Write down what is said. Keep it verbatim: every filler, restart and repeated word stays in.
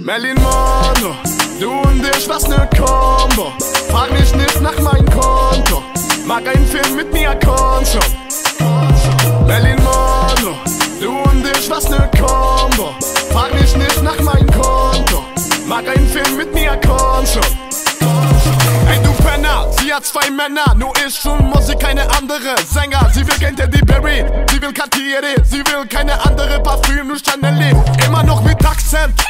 Marilyn Monroe, du und ich, was ne Combo. Frag mich nicht nach meinem Konto, mag einen Film mit Mia Concho. Marilyn Monroe, du und ich, was ne Combo. Frag mich nicht nach meinem Konto, mag einen Film mit Mia Concho. Ey du Penner, sie hat zwei Männer, nur ich und Musik, keine andere Sänger. Sie will kein Teddy Berry, sie will Cartier, sie will keine andere Parfüm, nur Chanel. Immer noch mit Akzent.